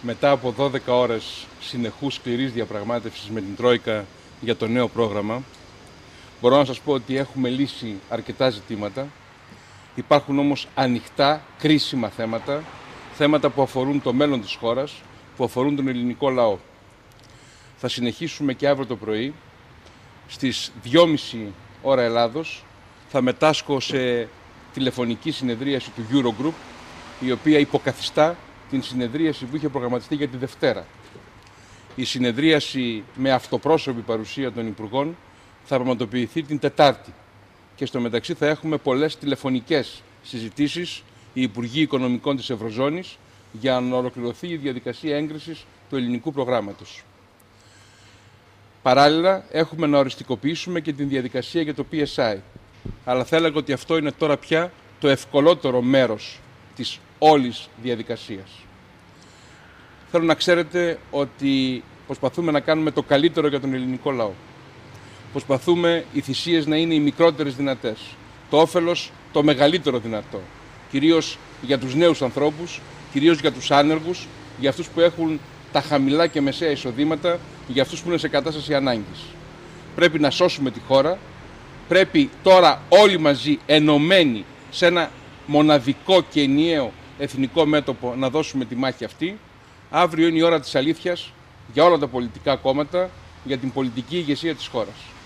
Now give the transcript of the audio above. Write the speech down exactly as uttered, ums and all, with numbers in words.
μετά από δώδεκα ώρες συνεχούς σκληρής διαπραγμάτευσης με την Τρόικα για το νέο πρόγραμμα, μπορώ να σας πω ότι έχουμε λύσει αρκετά ζητήματα. Υπάρχουν όμως ανοιχτά, κρίσιμα θέματα, θέματα που αφορούν το μέλλον της χώρας, που αφορούν τον ελληνικό λαό. Θα συνεχίσουμε και αύριο το πρωί, στις δυόμιση ώρα Ελλάδος, θα μετάσχω σε τηλεφωνική συνεδρίαση του Eurogroup, η οποία υποκαθιστά την συνεδρίαση που είχε προγραμματιστεί για τη Δευτέρα. Η συνεδρίαση με αυτοπρόσωπη παρουσία των Υπουργών θα πραγματοποιηθεί την Τετάρτη και στο μεταξύ θα έχουμε πολλές τηλεφωνικές συζητήσεις οι Υπουργοί Οικονομικών της Ευρωζώνης για να ολοκληρωθεί η διαδικασία έγκρισης του ελληνικού προγράμματος. Παράλληλα, έχουμε να οριστικοποιήσουμε και την διαδικασία για το πι ες άι. Αλλά θα έλεγα ότι αυτό είναι τώρα πια το ευκολότερο μέρος της όλης διαδικασίας. Θέλω να ξέρετε ότι προσπαθούμε να κάνουμε το καλύτερο για τον ελληνικό λαό. Προσπαθούμε οι θυσίες να είναι οι μικρότερες δυνατές. Το όφελος το μεγαλύτερο δυνατό. Κυρίως για τους νέους ανθρώπους, κυρίως για τους άνεργους, για αυτούς που έχουν τα χαμηλά και μεσαία εισοδήματα, για αυτούς που είναι σε κατάσταση ανάγκης. Πρέπει να σώσουμε τη χώρα. Πρέπει τώρα όλοι μαζί, ενωμένοι σε ένα μοναδικό και ενιαίο εθνικό μέτωπο, να δώσουμε τη μάχη αυτή. Αύριο είναι η ώρα της αλήθειας για όλα τα πολιτικά κόμματα, για την πολιτική ηγεσία της χώρας.